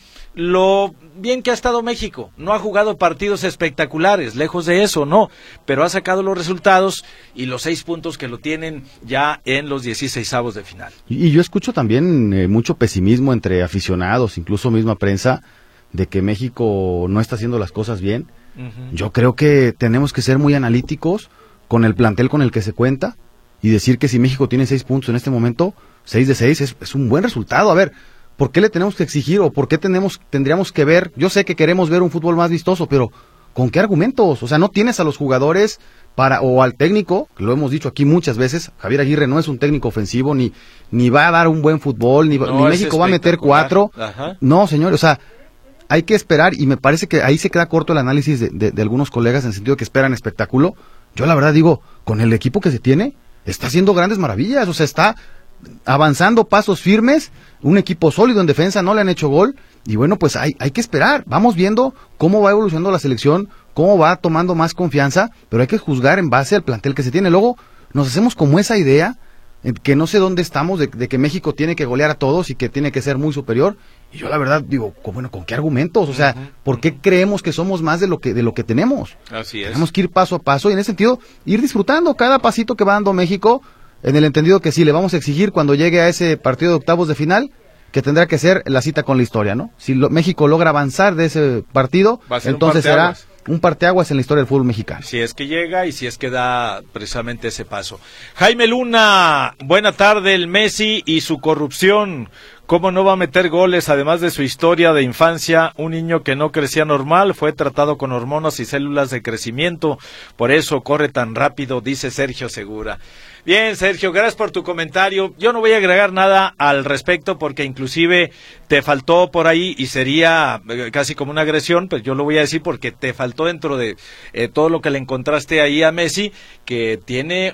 lo bien que ha estado México. No ha jugado partidos espectaculares, lejos de eso, no. Pero ha sacado los resultados y los 6 puntos que lo tienen ya en los 16avos de final. Y yo escucho también mucho pesimismo entre aficionados, incluso misma prensa, de que México no está haciendo las cosas bien. Yo creo que tenemos que ser muy analíticos con el plantel con el que se cuenta. Y decir que si México tiene 6 puntos en este momento, 6 de 6 es un buen resultado. A ver, ¿por qué le tenemos que exigir o por qué tendríamos que ver? Yo sé que queremos ver un fútbol más vistoso, pero ¿con qué argumentos? O sea, no tienes a los jugadores o al técnico, que lo hemos dicho aquí muchas veces, Javier Aguirre no es un técnico ofensivo, ni va a dar un buen fútbol, ni México va a meter 4. Ajá. No, señor, o sea, hay que esperar y me parece que ahí se queda corto el análisis de algunos colegas en el sentido de que esperan espectáculo. Yo la verdad digo, con el equipo que se tiene, está haciendo grandes maravillas, o sea, está avanzando pasos firmes, un equipo sólido en defensa, no le han hecho gol, y bueno, pues hay que esperar, vamos viendo cómo va evolucionando la selección, cómo va tomando más confianza, pero hay que juzgar en base al plantel que se tiene. Luego nos hacemos como esa idea, que no sé dónde estamos, de que México tiene que golear a todos y que tiene que ser muy superior, y yo la verdad digo, bueno, ¿con qué argumentos? O sea, ¿por qué creemos que somos más de lo que tenemos? Así es. Tenemos que ir paso a paso y en ese sentido ir disfrutando cada pasito que va dando México, en el entendido que sí le vamos a exigir cuando llegue a ese partido de octavos de final, que tendrá que ser la cita con la historia, ¿no? Si México logra avanzar de ese partido, entonces será un parteaguas en la historia del fútbol mexicano. Si es que llega y si es que da precisamente ese paso. Jaime Luna, buena tarde. El Messi y su corrupción. ¿Cómo no va a meter goles? Además de su historia de infancia, un niño que no crecía normal, fue tratado con hormonas y células de crecimiento, por eso corre tan rápido, dice Sergio Segura. Bien, Sergio, gracias por tu comentario. Yo no voy a agregar nada al respecto porque inclusive te faltó por ahí y sería casi como una agresión, pues yo lo voy a decir porque te faltó dentro de todo lo que le encontraste ahí a Messi, que tiene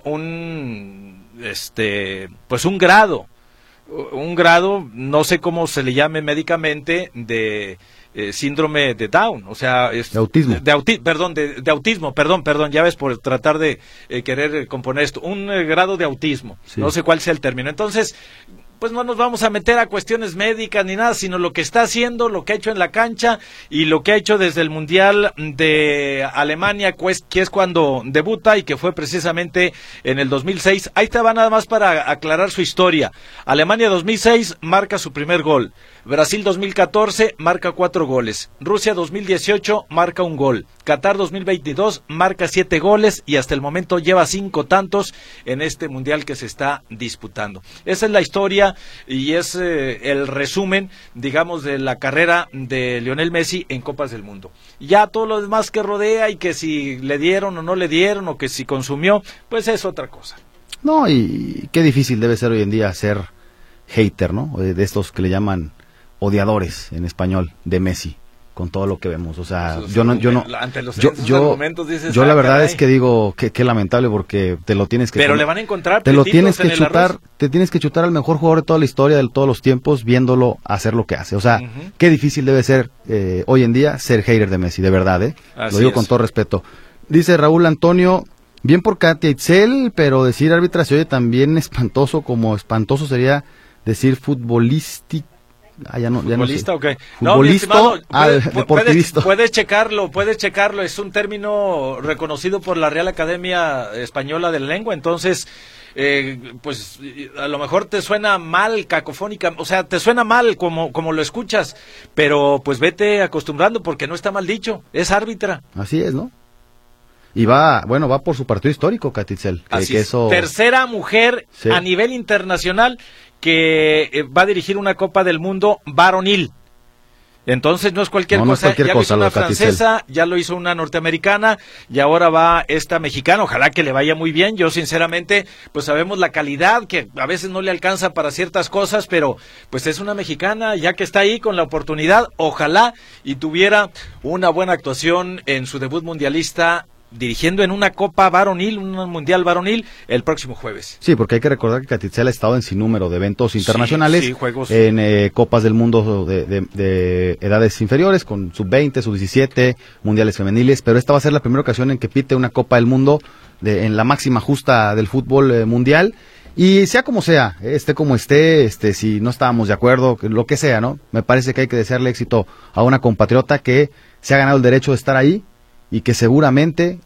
pues un grado, no sé cómo se le llame médicamente, de síndrome de Down, o sea, de autismo. De autismo, perdón, ya ves, por tratar de querer componer esto, un grado de autismo, sí. No sé cuál sea el término. Entonces, pues no nos vamos a meter a cuestiones médicas ni nada, sino lo que está haciendo, lo que ha hecho en la cancha y lo que ha hecho desde el Mundial de Alemania, que es cuando debuta y que fue precisamente en el 2006. Ahí te va nada más para aclarar su historia. Alemania 2006 marca su primer gol. Brasil 2014 marca 4 goles. Rusia 2018 marca 1 gol. Qatar 2022 marca 7 goles y hasta el momento lleva 5 tantos en este mundial que se está disputando. Esa es la historia y es el resumen, digamos, de la carrera de Lionel Messi en Copas del Mundo. Ya todo lo demás que rodea y que si le dieron o no le dieron o que si consumió, pues es otra cosa. No, y qué difícil debe ser hoy en día ser hater, ¿no? De estos que le llaman odiadores en español de Messi, con todo lo que vemos. O sea, yo la verdad es que digo que lamentable, porque te lo tienes que pero le van a encontrar te tienes que chutar al mejor jugador de toda la historia, de todos los tiempos, viéndolo hacer lo que hace. O sea, qué difícil debe ser hoy en día ser hater de Messi, de verdad, lo digo con todo respeto. Dice Raúl Antonio, bien por Katia Itzel, pero decir árbitra se oye también espantoso, como espantoso sería decir futbolístico. ¿Futbolista o qué? Futbolista, deportivista. Puedes checarlo, es un término reconocido por la Real Academia Española de la Lengua, entonces, pues, a lo mejor te suena mal, cacofónica, o sea, te suena mal como lo escuchas, pero pues vete acostumbrando porque no está mal dicho, es árbitra. Así es, ¿no? Y va por su partido histórico, Catitzel. Tercera mujer a nivel internacional que va a dirigir una Copa del Mundo varonil. Entonces no es cualquier cosa, ya lo hizo una francesa, ya lo hizo una norteamericana y ahora va esta mexicana. Ojalá que le vaya muy bien. Yo sinceramente, pues sabemos la calidad que a veces no le alcanza para ciertas cosas, pero pues es una mexicana ya que está ahí con la oportunidad. Ojalá y tuviera una buena actuación en su debut mundialista, dirigiendo en una Copa varonil, un Mundial varonil, el próximo jueves. Sí, porque hay que recordar que Catitzel ha estado en sinnúmero de eventos internacionales, juegos en Copas del Mundo de edades inferiores, con sub-20, sub-17, mundiales femeniles, pero esta va a ser la primera ocasión en que pite una Copa del Mundo en la máxima justa del fútbol mundial, y sea como sea, esté como esté, si no estábamos de acuerdo, lo que sea, ¿no? Me parece que hay que desearle éxito a una compatriota que se ha ganado el derecho de estar ahí, y que seguramente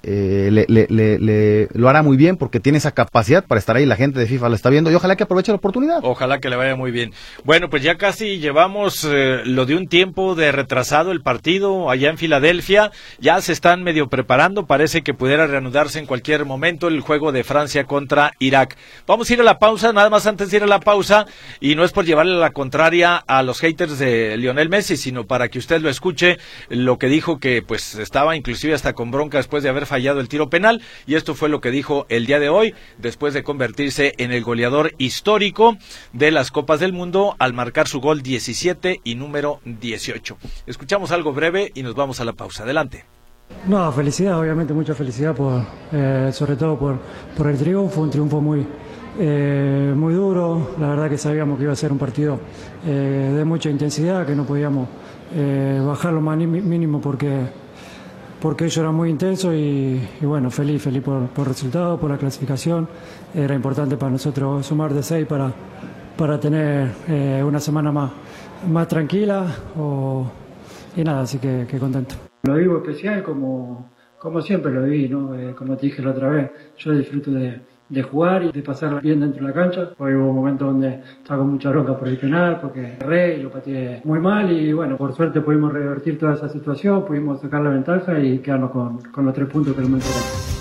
lo hará muy bien porque tiene esa capacidad para estar ahí, la gente de FIFA la está viendo y ojalá que aproveche la oportunidad. Ojalá que le vaya muy bien. Bueno, pues ya casi llevamos lo de un tiempo de retrasado el partido allá en Filadelfia, ya se están medio preparando, parece que pudiera reanudarse en cualquier momento el juego de Francia contra Irak. Vamos a ir a la pausa, nada más antes de ir a la pausa, y no es por llevarle la contraria a los haters de Lionel Messi, sino para que usted lo escuche, lo que dijo, que pues estaba inclusive hasta con bronca después de haber fallado el tiro penal, y esto fue lo que dijo el día de hoy después de convertirse en el goleador histórico de las Copas del Mundo al marcar su gol 17 y número 18. Escuchamos algo breve y nos vamos a la pausa. Adelante. No, felicidad, obviamente mucha felicidad sobre todo por el triunfo, un triunfo muy duro. La verdad verdad que sabíamos que iba a ser un partido de mucha intensidad, que no podíamos bajar lo más mínimo porque ellos eran muy intensos y bueno, feliz por el resultado, por la clasificación. Era importante para nosotros sumar de 6 para tener una semana más tranquila y nada, así que contento. Lo vivo especial como siempre lo viví, ¿no? Como te dije la otra vez, yo disfruto de jugar y de pasar bien dentro de la cancha. Hoy hubo momentos donde estaba con mucha bronca por el penal, porque erré y lo pateé muy mal y bueno, por suerte pudimos revertir toda esa situación, pudimos sacar la ventaja y quedarnos con los 3 puntos que nos importante.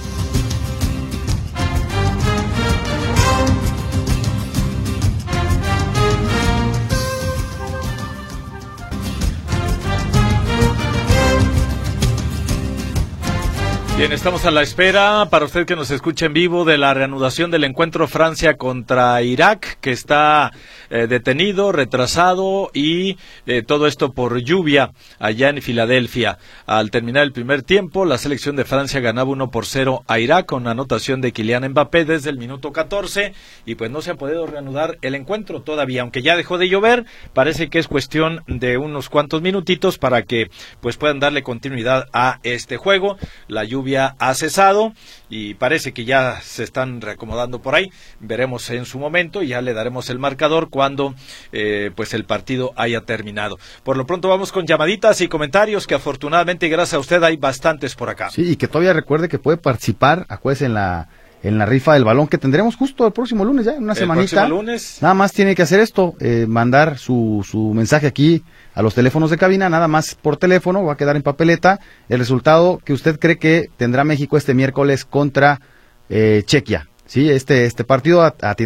Bien, estamos a la espera, para usted que nos escucha en vivo, de la reanudación del encuentro Francia contra Irak, que está detenido, retrasado y todo esto por lluvia allá en Filadelfia. Al terminar el primer tiempo, la selección de Francia ganaba 1-0 a Irak con anotación de Kylian Mbappé desde el minuto 14 y pues no se ha podido reanudar el encuentro todavía, aunque ya dejó de llover. Parece que es cuestión de unos cuantos minutitos para que pues puedan darle continuidad a este juego. La lluvia ha cesado y parece que ya se están reacomodando por ahí. Veremos en su momento y ya le daremos el marcador cuando pues el partido haya terminado. Por lo pronto vamos con llamaditas y comentarios, que afortunadamente gracias a usted hay bastantes por acá. Sí, y que todavía recuerde que puede participar, acuérdese, en la rifa del balón que tendremos justo el próximo lunes, ya en una semanita. El próximo lunes. Nada más tiene que hacer esto, mandar su mensaje aquí a los teléfonos de cabina, nada más por teléfono, va a quedar en papeleta el resultado que usted cree que tendrá México este miércoles contra Chequia. Sí, este partido,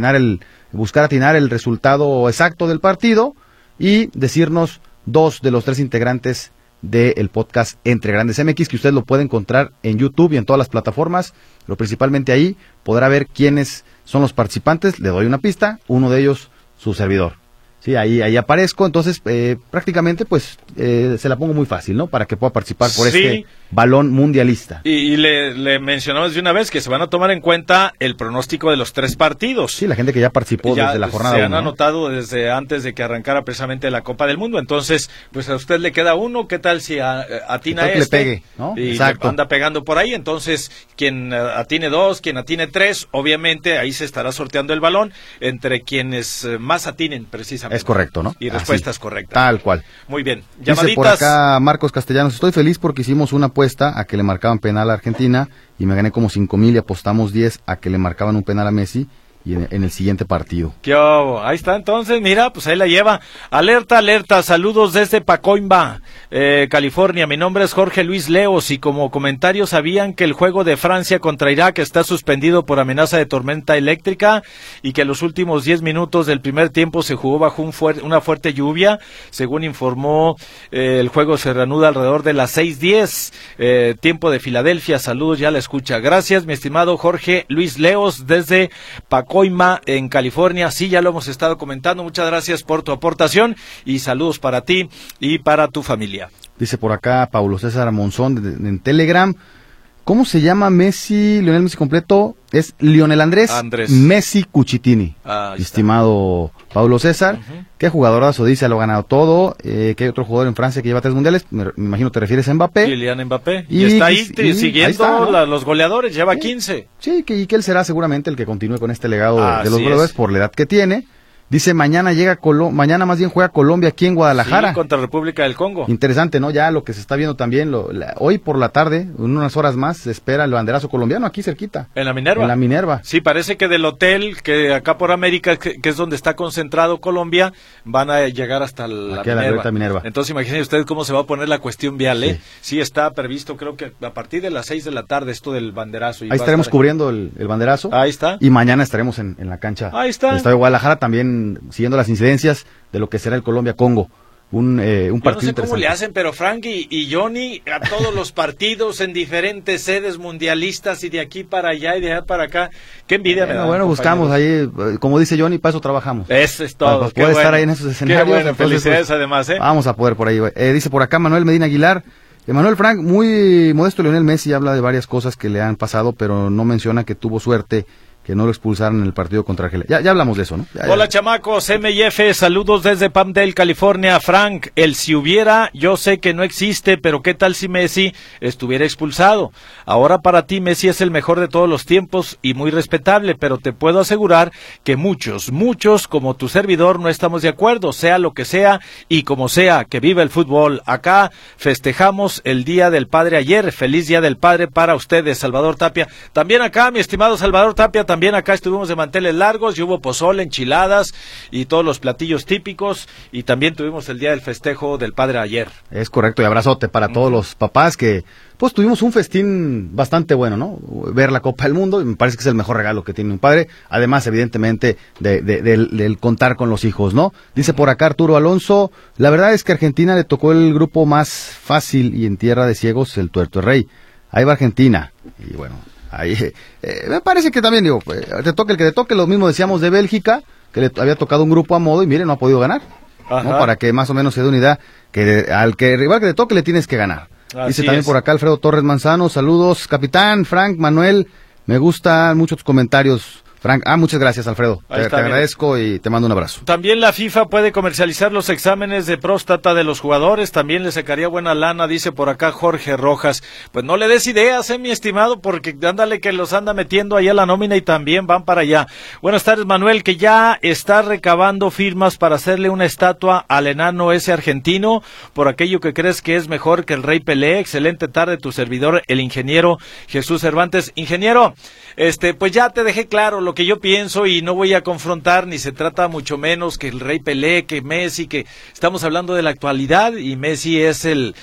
buscar atinar el resultado exacto del partido y decirnos 2 de los 3 integrantes del podcast Entre Grandes MX, que usted lo puede encontrar en YouTube y en todas las plataformas, pero principalmente ahí podrá ver quiénes son los participantes. Le doy una pista, uno de ellos su servidor. Sí, ahí aparezco, entonces prácticamente pues se la pongo muy fácil, ¿no? Para que pueda participar por este balón mundialista. Y le mencionamos de una vez que se van a tomar en cuenta el pronóstico de los 3 partidos. Sí, la gente que ya participó desde la jornada 1. Se han anotado desde antes de que arrancara precisamente la Copa del Mundo, entonces pues a usted le queda uno, ¿qué tal si atina le pegue, ¿no? Y exacto, anda pegando por ahí? Entonces quien atine 2, quien atine 3, obviamente ahí se estará sorteando el balón entre quienes más atinen precisamente. Es correcto, ¿no? Y respuestas correctas. Tal cual. Muy bien. Llamaditas. Dice por acá Marcos Castellanos, estoy feliz porque hicimos una apuesta a que le marcaban penal a Argentina y me gané como 5,000 y apostamos 10 a que le marcaban un penal a Messi y en el siguiente partido. ¿Qué hubo? Ahí está, entonces, mira, pues ahí la lleva. Alerta, alerta, saludos desde Pacoimba, California. Mi nombre es Jorge Luis Leos y como comentario, ¿sabían que el juego de Francia contra Irak está suspendido por amenaza de tormenta eléctrica y que los últimos 10 minutos del primer tiempo se jugó bajo una fuerte lluvia? Según informó, el juego se reanuda alrededor de las 6:10, tiempo de Filadelfia. Saludos, ya la escucha. Gracias, mi estimado Jorge Luis Leos, desde Pacoimba, en California. Sí, ya lo hemos estado comentando. Muchas gracias por tu aportación y saludos para ti y para tu familia. Dice por acá Paulo César Monzón en Telegram, ¿cómo se llama Lionel Messi completo? Es Lionel Andrés Messi Cucitini. Estimado Paulo César, qué jugadorazo, dice, lo ha ganado todo, que hay otro jugador en Francia que lleva 3 mundiales, me imagino te refieres a Mbappé. Kylian Mbappé. Y está ahí siguiendo ahí está, ¿no? Los goleadores, lleva 15. Sí, y que él será seguramente el que continúe con este legado de los goleadores por la edad que tiene. Dice, mañana más bien juega Colombia aquí en Guadalajara. Sí, contra República del Congo. Interesante, ¿no? Ya lo que se está viendo también, hoy por la tarde, en unas horas más, se espera el banderazo colombiano aquí cerquita. ¿En la Minerva? En la Minerva. Sí, parece que del hotel, que acá por América, que es donde está concentrado Colombia, van a llegar hasta la Minerva. Entonces, imagínense usted cómo se va a poner la cuestión vial, ¿eh? Sí, está previsto, creo que a partir de las 6 de la tarde, esto del banderazo. Ahí estaremos cubriendo el banderazo. Ahí está. Y mañana estaremos en la cancha. Ahí está. Del Estadio de Guadalajara, también siguiendo las incidencias de lo que será el Colombia-Congo. Un partido no sé interesante. cómo le hacen, pero Frank y Johnny a todos los partidos en diferentes sedes mundialistas y de aquí para allá y de allá para acá. Qué envidia me da. Bueno, buscamos ahí, como dice Johnny, para eso trabajamos. Eso es todo. Para poder estar ahí en esos escenarios. Qué bueno, entonces, felicidades además, ¿eh? Vamos a poder por ahí. Dice por acá Manuel Medina Aguilar, Emanuel Frank, muy modesto Lionel Messi, habla de varias cosas que le han pasado, pero no menciona que tuvo suerte que no lo expulsaron en el partido contra Argelia. Ya hablamos de eso, ¿no? Hola, chamacos, M&F, saludos desde Palmdale, California. Frank, el si hubiera, yo sé que no existe, pero ¿qué tal si Messi estuviera expulsado? Ahora para ti Messi es el mejor de todos los tiempos y muy respetable, pero te puedo asegurar que muchos, como tu servidor, no estamos de acuerdo, sea lo que sea y como sea, que viva el fútbol. Acá festejamos el Día del Padre ayer, feliz Día del Padre para ustedes, Salvador Tapia. También acá, mi estimado Salvador Tapia, también acá estuvimos de manteles largos y hubo pozole, enchiladas y todos los platillos típicos, y también tuvimos el día del festejo del padre ayer. Es correcto, y abrazote para todos los papás que pues tuvimos un festín bastante bueno, ¿no? Ver la Copa del Mundo, y me parece que es el mejor regalo que tiene un padre, además evidentemente del contar con los hijos, ¿no? Dice por acá Arturo Alonso, la verdad es que Argentina le tocó el grupo más fácil y en tierra de ciegos el tuerto de rey. Ahí va Argentina, y bueno, ahí me parece que también, digo, te toque el que te toque, lo mismo decíamos de Bélgica, que le había tocado un grupo a modo y mire, no ha podido ganar, ¿no? Para que más o menos se dé una idea, que al que rival que te toque le tienes que ganar. Dice también por acá Alfredo Torres Manzano, saludos, capitán, Frank, Manuel, me gustan mucho tus comentarios, Frank. Muchas gracias, Alfredo. Te agradezco y te mando un abrazo. También la FIFA puede comercializar los exámenes de próstata de los jugadores, también le sacaría buena lana, dice por acá Jorge Rojas. Pues no le des ideas, mi estimado, porque ándale que los anda metiendo allá la nómina y también van para allá. Buenas tardes, Manuel, que ya está recabando firmas para hacerle una estatua al enano ese argentino, por aquello que crees que es mejor que el Rey Pelé. Excelente tarde, tu servidor, el ingeniero Jesús Cervantes. Ingeniero, pues ya te dejé claro lo que yo pienso y no voy a confrontar, ni se trata mucho menos que el Rey Pelé, que Messi, que estamos hablando de la actualidad y Messi es el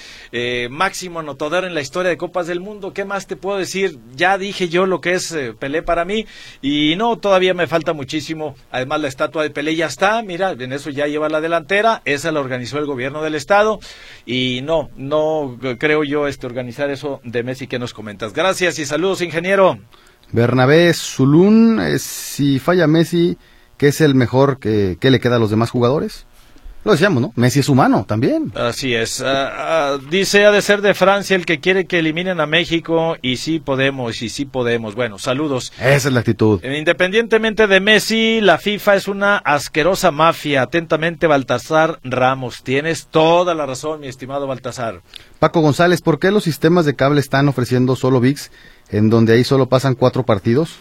máximo anotador en la historia de Copas del Mundo. ¿Qué más te puedo decir? Ya dije yo lo que es Pelé para mí y no, todavía me falta muchísimo. Además la estatua de Pelé ya está, mira, en eso ya lleva la delantera, esa la organizó el gobierno del estado y no creo yo organizar eso de Messi que nos comentas. Gracias y saludos, ingeniero. Bernabé Zulún, si falla Messi, ¿qué es el mejor que le queda a los demás jugadores? Lo decíamos, ¿no? Messi es humano también. Así es. Dice, ha de ser de Francia el que quiere que eliminen a México y sí podemos. Bueno, saludos. Esa es la actitud. Independientemente de Messi, la FIFA es una asquerosa mafia. Atentamente, Baltasar Ramos. Tienes toda la razón, mi estimado Baltasar. Paco González, ¿por qué los sistemas de cable están ofreciendo solo ViX, en donde ahí solo pasan 4 partidos?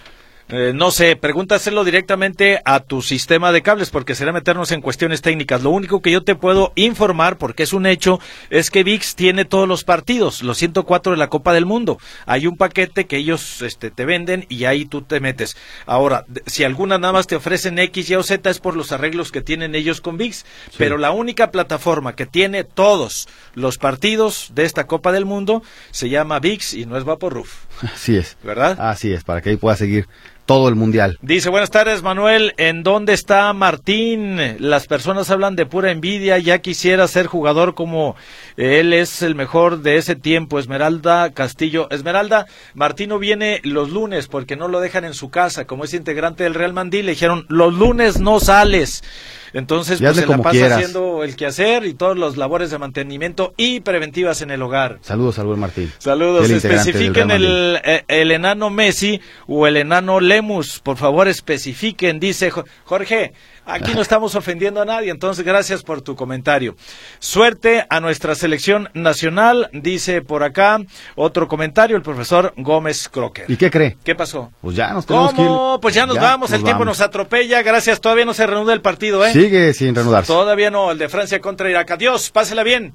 No sé, pregúntaselo directamente a tu sistema de cables porque será meternos en cuestiones técnicas. Lo único que yo te puedo informar, porque es un hecho, es que ViX tiene todos los partidos, los 104 de la Copa del Mundo. Hay un paquete que ellos te venden y ahí tú te metes. Ahora, si alguna nada más te ofrecen X, Y o Z es por los arreglos que tienen ellos con ViX, sí. Pero la única plataforma que tiene todos los partidos de esta Copa del Mundo se llama ViX y no es Vaporruf. Así es. ¿Verdad? Así es, para que ahí pueda seguir todo el mundial. Dice, buenas tardes, Manuel, ¿en dónde está Martín? Las personas hablan de pura envidia, ya quisiera ser jugador como él, es el mejor de ese tiempo. Esmeralda Castillo. Esmeralda, Martín no viene los lunes porque no lo dejan en su casa, como es integrante del Real Madrid, le dijeron, los lunes no sales. Entonces, pues se la pasa haciendo el quehacer y todas las labores de mantenimiento y preventivas en el hogar. Saludos al buen Martín. Saludos, especifiquen el enano Messi o el enano Lemus, por favor especifiquen, dice Jorge. Aquí no estamos ofendiendo a nadie, entonces gracias por tu comentario. Suerte a nuestra selección nacional, dice por acá otro comentario, el profesor Gómez Crocker. ¿Y qué cree? ¿Qué pasó? Pues ya nos tenemos que ir. Pues ya nos vamos, el tiempo nos atropella, gracias, todavía no se reanuda el partido, ¿eh? Sigue sin reanudarse. Todavía no, el de Francia contra Irak. Adiós, pásela bien.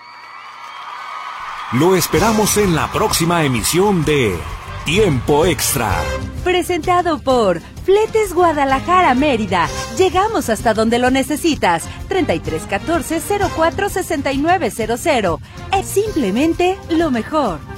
Lo esperamos en la próxima emisión de Tiempo Extra. Presentado por Fletes Guadalajara Mérida. Llegamos hasta donde lo necesitas. 3314-046900. Es simplemente lo mejor.